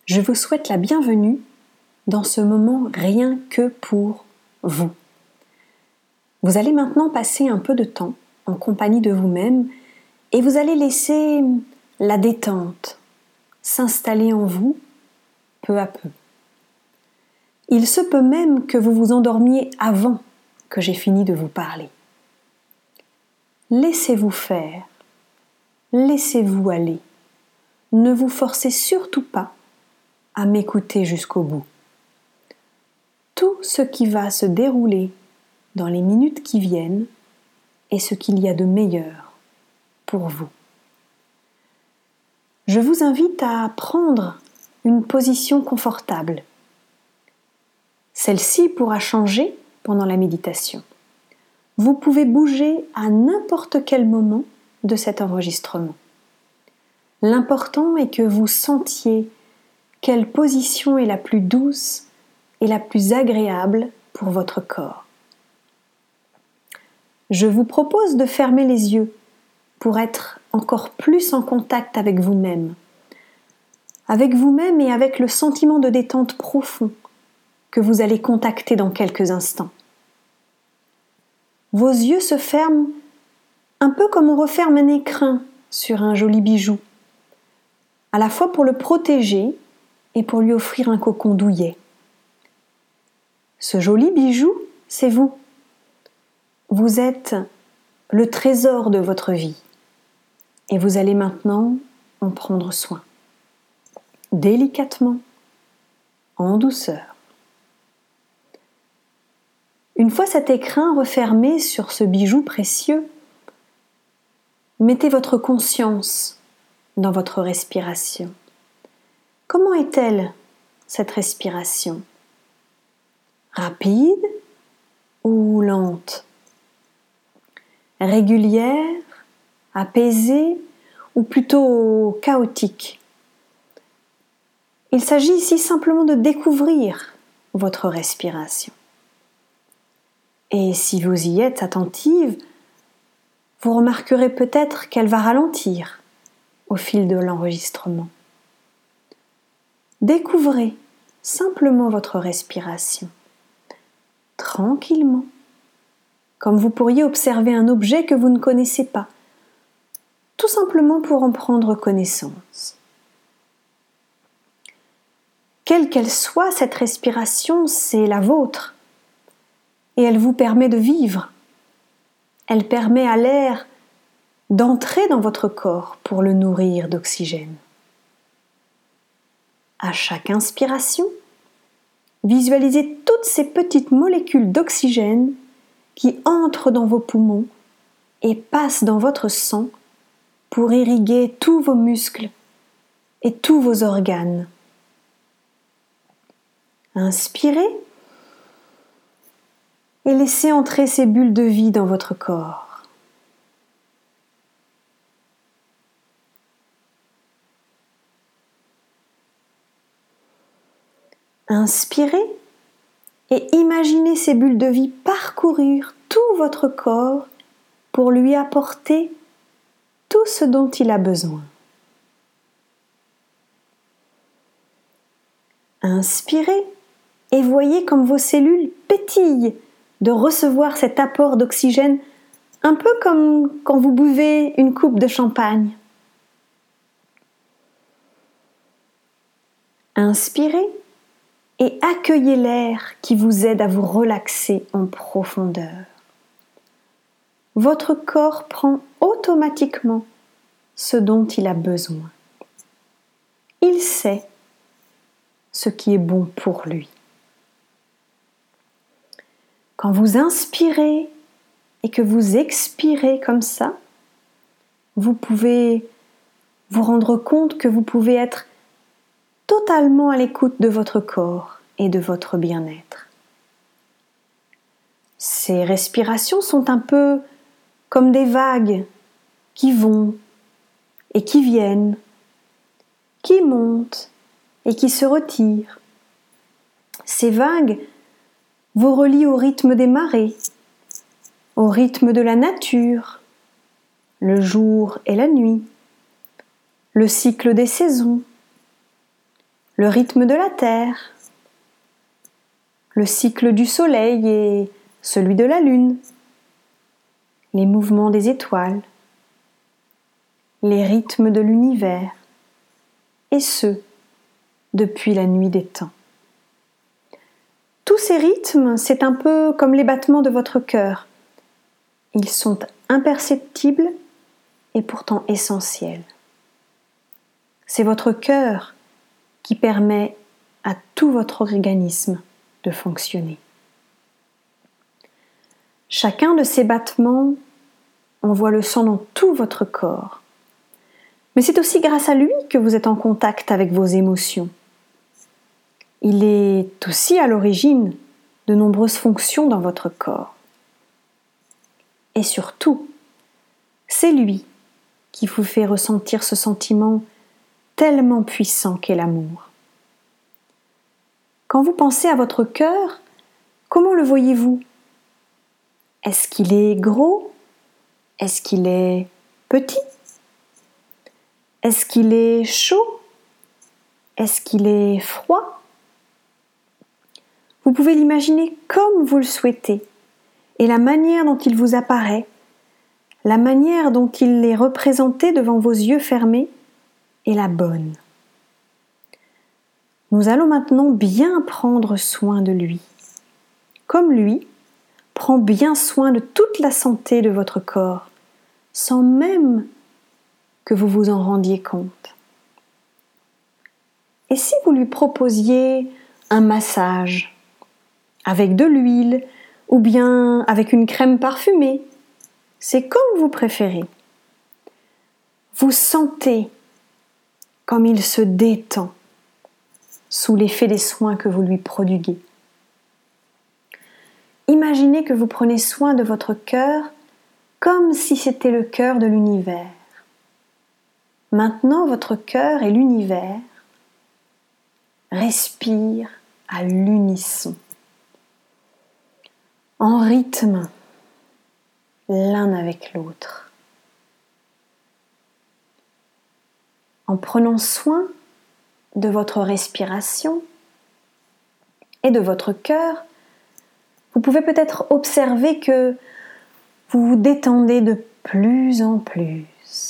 je vous souhaite la bienvenue dans ce moment rien que pour vous. Vous allez maintenant passer un peu de temps en compagnie de vous-même et vous allez laisser la détente s'installer en vous peu à peu. Il se peut même que vous vous endormiez avant que j'ai fini de vous parler. Laissez-vous faire, laissez-vous aller. Ne vous forcez surtout pas à m'écouter jusqu'au bout. Tout ce qui va se dérouler dans les minutes qui viennent est ce qu'il y a de meilleur pour vous. Je vous invite à prendre une position confortable. Celle-ci pourra changer pendant la méditation. Vous pouvez bouger à n'importe quel moment de cet enregistrement. L'important est que vous sentiez quelle position est la plus douce et la plus agréable pour votre corps. Je vous propose de fermer les yeux pour être encore plus en contact avec vous-même et avec le sentiment de détente profond que vous allez contacter dans quelques instants. Vos yeux se ferment un peu comme on referme un écrin sur un joli bijou, à la fois pour le protéger et pour lui offrir un cocon douillet. Ce joli bijou, c'est vous. Vous êtes le trésor de votre vie et vous allez maintenant en prendre soin, délicatement, en douceur. Une fois cet écrin refermé sur ce bijou précieux, mettez votre conscience dans votre respiration. Comment est-elle, cette respiration ? Rapide ou lente ? Régulière, apaisée ou plutôt chaotique ? Il s'agit ici simplement de découvrir votre respiration. Et si vous y êtes attentive, vous remarquerez peut-être qu'elle va ralentir au fil de l'enregistrement. Découvrez simplement votre respiration, tranquillement, comme vous pourriez observer un objet que vous ne connaissez pas, tout simplement pour en prendre connaissance. Quelle qu'elle soit, cette respiration, c'est la vôtre, et elle vous permet de vivre. Elle permet à l'air d'entrer dans votre corps pour le nourrir d'oxygène. À chaque inspiration, visualisez toutes ces petites molécules d'oxygène qui entrent dans vos poumons et passent dans votre sang pour irriguer tous vos muscles et tous vos organes. Inspirez et laissez entrer ces bulles de vie dans votre corps. Inspirez et imaginez ces bulles de vie parcourir tout votre corps pour lui apporter tout ce dont il a besoin. Inspirez et voyez comme vos cellules pétillent de recevoir cet apport d'oxygène, un peu comme quand vous buvez une coupe de champagne. Inspirez et accueillez l'air qui vous aide à vous relaxer en profondeur. Votre corps prend automatiquement ce dont il a besoin. Il sait ce qui est bon pour lui. Quand vous inspirez et que vous expirez comme ça, vous pouvez vous rendre compte que vous pouvez être totalement à l'écoute de votre corps et de votre bien-être. Ces respirations sont un peu comme des vagues qui vont et qui viennent, qui montent et qui se retirent. Ces vagues vous relient au rythme des marées, au rythme de la nature, le jour et la nuit, le cycle des saisons, le rythme de la Terre, le cycle du Soleil et celui de la Lune, les mouvements des étoiles, les rythmes de l'univers, et ce, depuis la nuit des temps. Tous ces rythmes, c'est un peu comme les battements de votre cœur. Ils sont imperceptibles et pourtant essentiels. C'est votre cœur qui permet à tout votre organisme de fonctionner. Chacun de ces battements envoie le sang dans tout votre corps. Mais c'est aussi grâce à lui que vous êtes en contact avec vos émotions. Il est aussi à l'origine de nombreuses fonctions dans votre corps. Et surtout, c'est lui qui vous fait ressentir ce sentiment tellement puissant qu'est l'amour. Quand vous pensez à votre cœur, comment le voyez-vous ? Est-ce qu'il est gros ? Est-ce qu'il est petit ? Est-ce qu'il est chaud ? Est-ce qu'il est froid ? Vous pouvez l'imaginer comme vous le souhaitez, et la manière dont il vous apparaît, la manière dont il est représenté devant vos yeux fermés est la bonne. Nous allons maintenant bien prendre soin de lui, comme lui prend bien soin de toute la santé de votre corps, sans même que vous vous en rendiez compte. Et si vous lui proposiez un massage avec de l'huile ou bien avec une crème parfumée, c'est comme vous préférez. Vous sentez comme il se détend sous l'effet des soins que vous lui prodiguez. Imaginez que vous prenez soin de votre cœur comme si c'était le cœur de l'univers. Maintenant, votre cœur et l'univers respirent à l'unisson, en rythme, l'un avec l'autre. En prenant soin de votre respiration et de votre cœur, vous pouvez peut-être observer que vous vous détendez de plus en plus.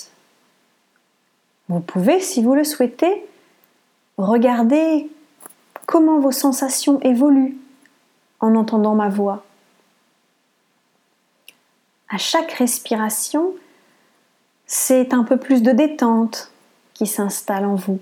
Vous pouvez, si vous le souhaitez, regarder comment vos sensations évoluent en entendant ma voix. À chaque respiration, c'est un peu plus de détente qui s'installe en vous.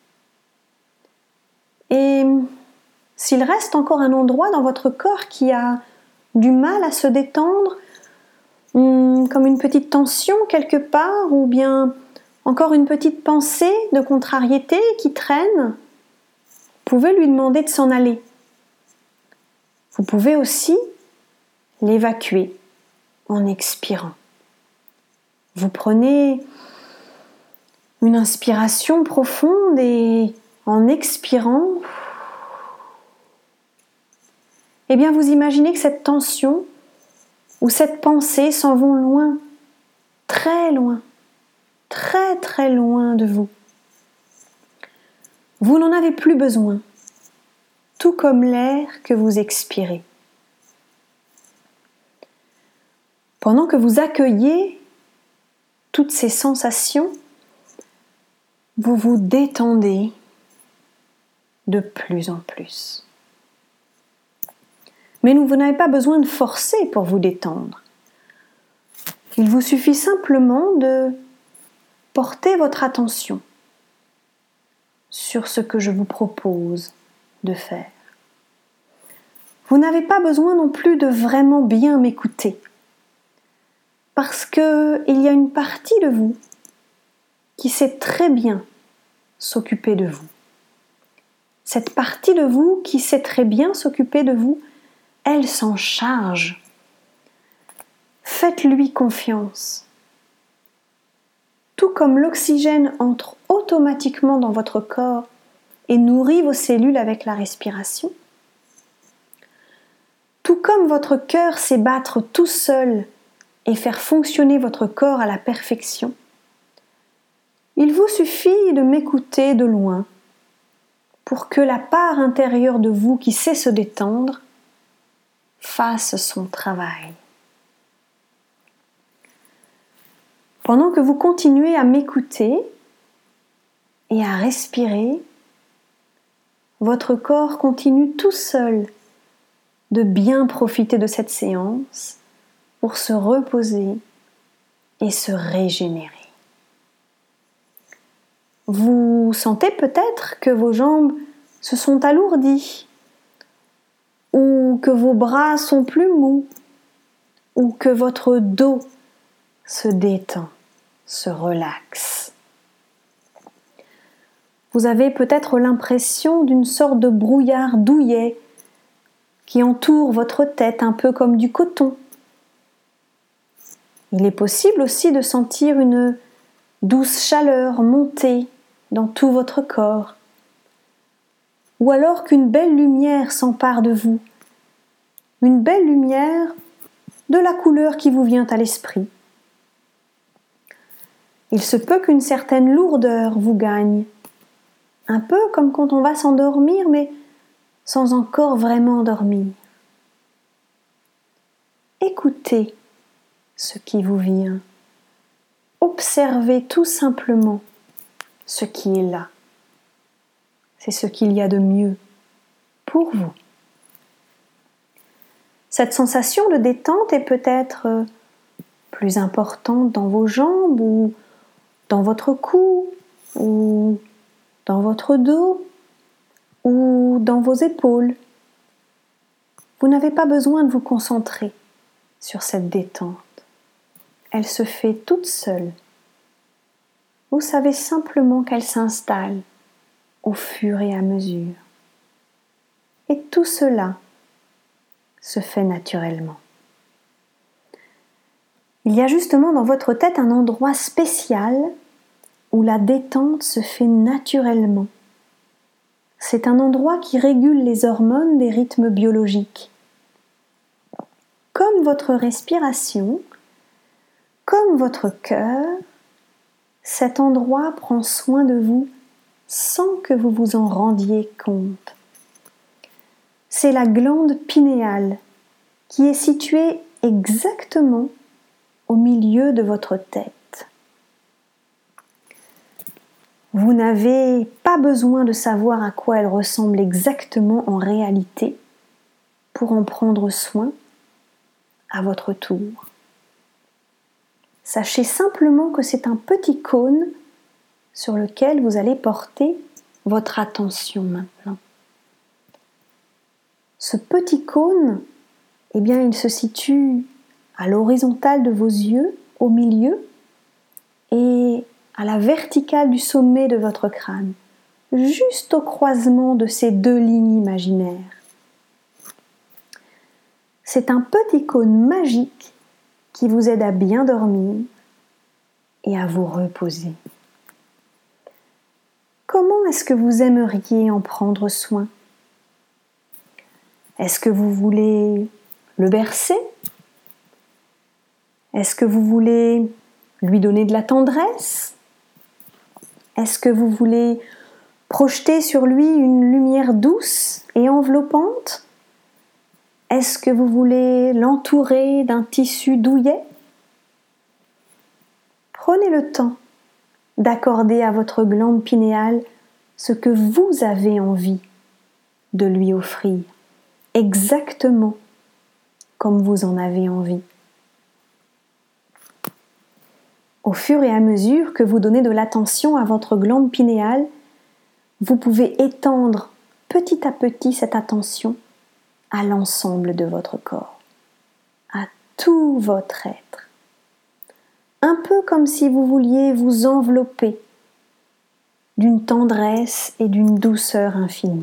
Et s'il reste encore un endroit dans votre corps qui a du mal à se détendre, comme une petite tension quelque part, ou bien encore une petite pensée de contrariété qui traîne, vous pouvez lui demander de s'en aller. Vous pouvez aussi l'évacuer en expirant. Vous prenez une inspiration profonde et en expirant, eh bien vous imaginez que cette tension ou cette pensée s'en vont loin, très loin, très très loin de vous. Vous n'en avez plus besoin, tout comme l'air que vous expirez. Pendant que vous accueillez toutes ces sensations, vous vous détendez de plus en plus. Mais vous n'avez pas besoin de forcer pour vous détendre. Il vous suffit simplement de porter votre attention sur ce que je vous propose de faire. Vous n'avez pas besoin non plus de vraiment bien m'écouter, parce qu'il y a une partie de vous qui sait très bien s'occuper de vous. Cette partie de vous qui sait très bien s'occuper de vous, elle s'en charge. Faites-lui confiance. Tout comme l'oxygène entre automatiquement dans votre corps et nourrit vos cellules avec la respiration, tout comme votre cœur sait battre tout seul et faire fonctionner votre corps à la perfection, il vous suffit de m'écouter de loin pour que la part intérieure de vous qui sait se détendre fasse son travail. Pendant que vous continuez à m'écouter et à respirer, votre corps continue tout seul de bien profiter de cette séance pour se reposer et se régénérer. Vous sentez peut-être que vos jambes se sont alourdies, ou que vos bras sont plus mous, ou que votre dos se détend, se relaxe. Vous avez peut-être l'impression d'une sorte de brouillard douillet qui entoure votre tête un peu comme du coton. Il est possible aussi de sentir une douce chaleur monter dans tout votre corps, ou alors qu'une belle lumière s'empare de vous, une belle lumière de la couleur qui vous vient à l'esprit. Il se peut qu'une certaine lourdeur vous gagne, un peu comme quand on va s'endormir, mais sans encore vraiment dormir. Écoutez ce qui vous vient. Observez tout simplement ce qui est là. C'est ce qu'il y a de mieux pour vous. Cette sensation de détente est peut-être plus importante dans vos jambes ou dans votre cou ou dans votre dos ou dans vos épaules. Vous n'avez pas besoin de vous concentrer sur cette détente. Elle se fait toute seule. Vous savez simplement qu'elle s'installe au fur et à mesure. Et tout cela se fait naturellement. Il y a justement dans votre tête un endroit spécial où la détente se fait naturellement. C'est un endroit qui régule les hormones des rythmes biologiques. Comme votre respiration, comme votre cœur, cet endroit prend soin de vous sans que vous vous en rendiez compte. C'est la glande pinéale qui est située exactement au milieu de votre tête. Vous n'avez pas besoin de savoir à quoi elle ressemble exactement en réalité pour en prendre soin à votre tour. Sachez simplement que c'est un petit cône sur lequel vous allez porter votre attention maintenant. Ce petit cône, eh bien, il se situe à l'horizontale de vos yeux, au milieu, et à la verticale du sommet de votre crâne, juste au croisement de ces deux lignes imaginaires. C'est un petit cône magique qui vous aide à bien dormir et à vous reposer. Comment est-ce que vous aimeriez en prendre soin ? Est-ce que vous voulez le bercer ? Est-ce que vous voulez lui donner de la tendresse ? Est-ce que vous voulez projeter sur lui une lumière douce et enveloppante ? Est-ce que vous voulez l'entourer d'un tissu douillet ? Prenez le temps d'accorder à votre glande pinéale ce que vous avez envie de lui offrir, exactement comme vous en avez envie. Au fur et à mesure que vous donnez de l'attention à votre glande pinéale, vous pouvez étendre petit à petit cette attention à l'ensemble de votre corps, à tout votre être. Un peu comme si vous vouliez vous envelopper d'une tendresse et d'une douceur infinie.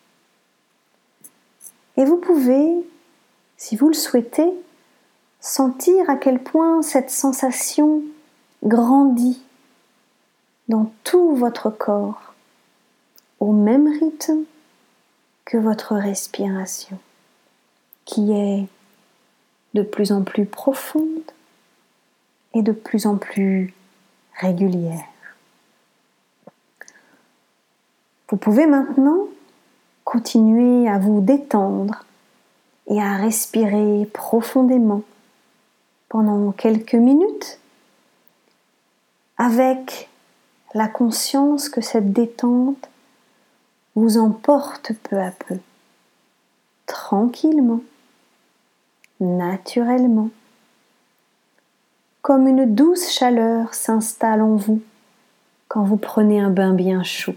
Et vous pouvez, si vous le souhaitez, sentir à quel point cette sensation grandit dans tout votre corps, au même rythme que votre respiration, qui est de plus en plus profonde et de plus en plus régulière. Vous pouvez maintenant continuer à vous détendre et à respirer profondément pendant quelques minutes avec la conscience que cette détente vous emporte peu à peu, tranquillement, naturellement, comme une douce chaleur s'installe en vous quand vous prenez un bain bien chaud.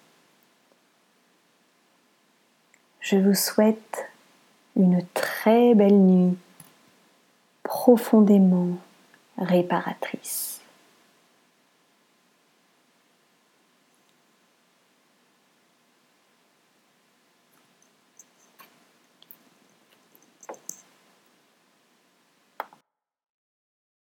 Je vous souhaite une très belle nuit profondément réparatrice.